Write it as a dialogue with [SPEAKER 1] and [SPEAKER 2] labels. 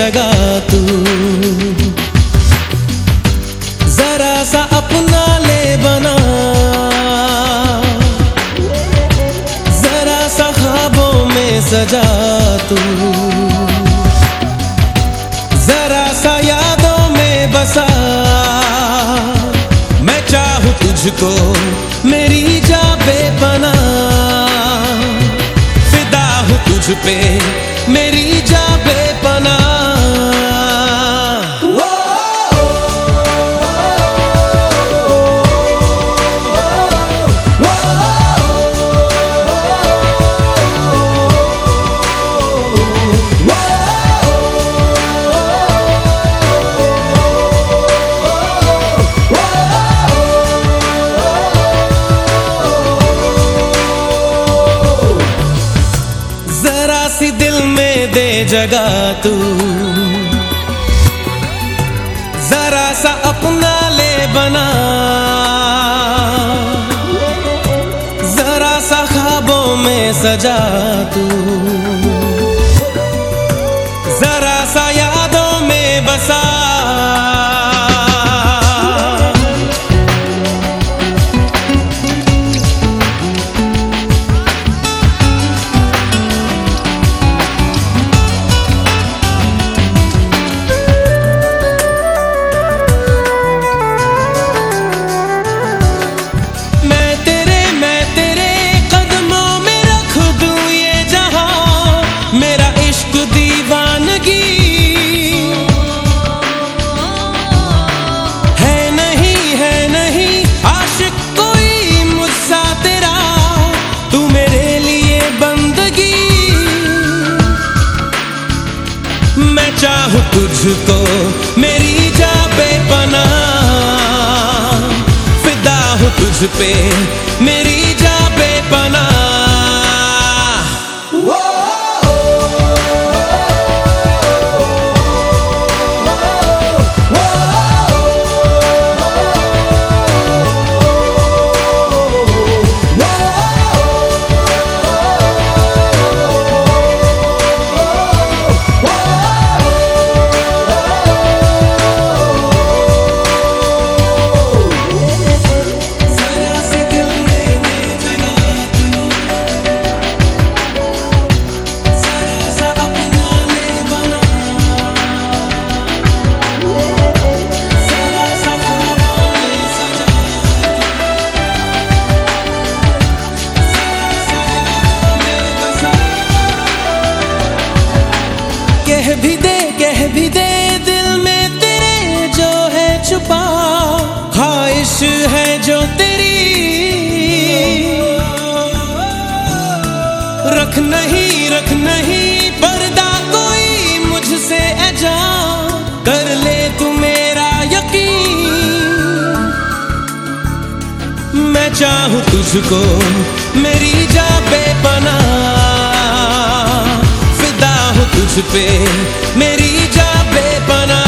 [SPEAKER 1] जगह तू जरा सा अपना ले बना, जरा सा ख्वाबों में सजा तू, जरा सा यादों में बसा। मैं चाहूं तुझको मेरी जा बेपना, फिदा हूं तुझ पे मेरी जा बेपना। जरा सी दिल में दे जगह तू, जरा सा अपना ले बना, जरा सा ख्वाबों में सजा तू, जरा सा यादों में बसा। मैं चाहूं तुझको मेरी जा बेपना, फिदा हूं तुझ पे मेरी जा बेपना। कह भी दे दिल में तेरे जो है छुपा, ख्वाहिश है जो तेरी, रख नहीं पर्दा कोई मुझसे ऐजा, कर ले तू मेरा यकीन। मैं चाहूं तुझको मेरी जा बेपना, तुझ पे मेरी जा बेपना।